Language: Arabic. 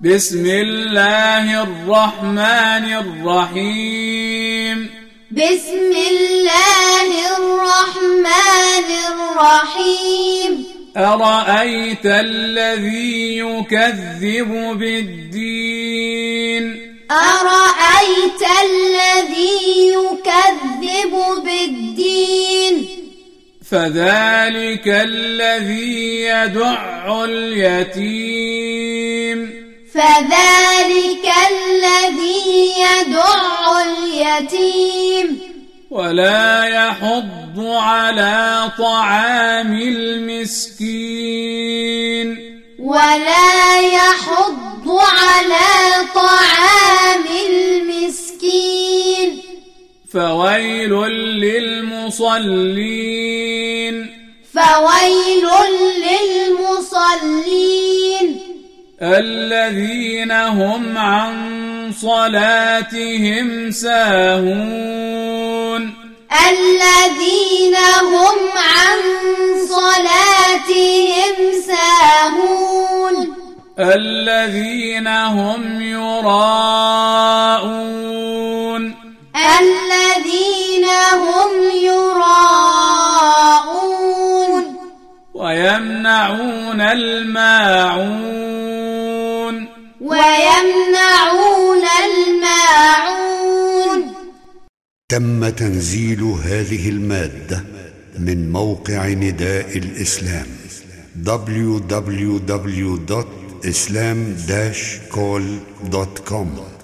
بسم الله الرحمن الرحيم. بسم الله الرحمن الرحيم. أرأيت الذي يكذب بالدين. أرأيت الذي يكذب بالدين. فذلك الذي يدع اليتيم. فذلك الذي يدع اليتيم. ولا يحض على طعام المسكين. ولا يحض على طعام المسكين. فويل للمصلين. فويل للمصلين. الذين هم عن صلاتهم ساهون. الذين هم عن صلاتهم ساهون. الذين هم يراءون. الذين هم يراءون. ويمنعون الماعون. ويمنعون الماعون. تم تنزيل هذه المادة من موقع نداء الإسلام www.islam-call.com